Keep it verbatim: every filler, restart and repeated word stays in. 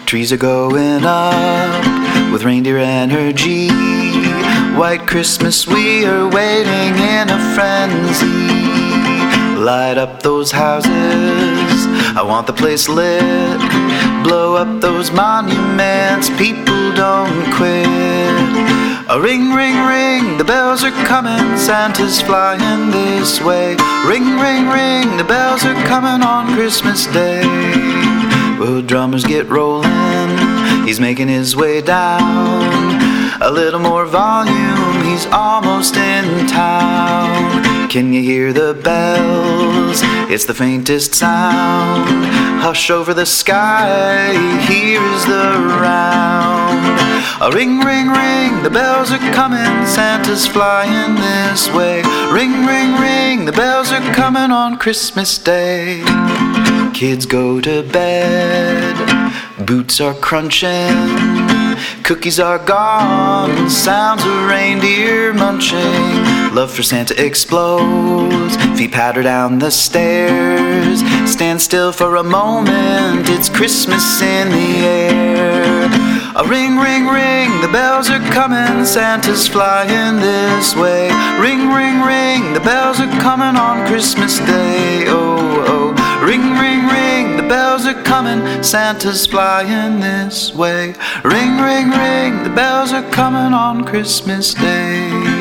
Trees are going up with reindeer energy. White Christmas, we are waiting in a frenzy. Light up those houses, I want the place lit. Blow up those monuments, people don't quit. A ring, ring, ring, the bells are coming, Santa's flying this way. Ring, ring, ring, the bells are coming on Christmas Day. Well, drummers get rolling, he's making his way down. A little more volume, he's almost in town. Can you hear the bells? It's the faintest sound. Hush over the sky, here's the round. A ring, ring, ring, the bells are coming, Santa's flying this way. Ring, ring, ring, the bells are coming on Christmas Day. Kids go to bed, boots are crunching, cookies are gone, sounds of reindeer munching. Love for Santa explodes, feet patter down the stairs. Stand still for a moment, it's Christmas in the air. A ring, ring, ring, the bells are coming, Santa's flying this way. Ring, ring, ring, the bells are coming on Christmas Day. Oh, oh, ring, ring, ring, the bells are coming, Santa's flying this way. Ring, ring, ring, the bells are coming on Christmas Day.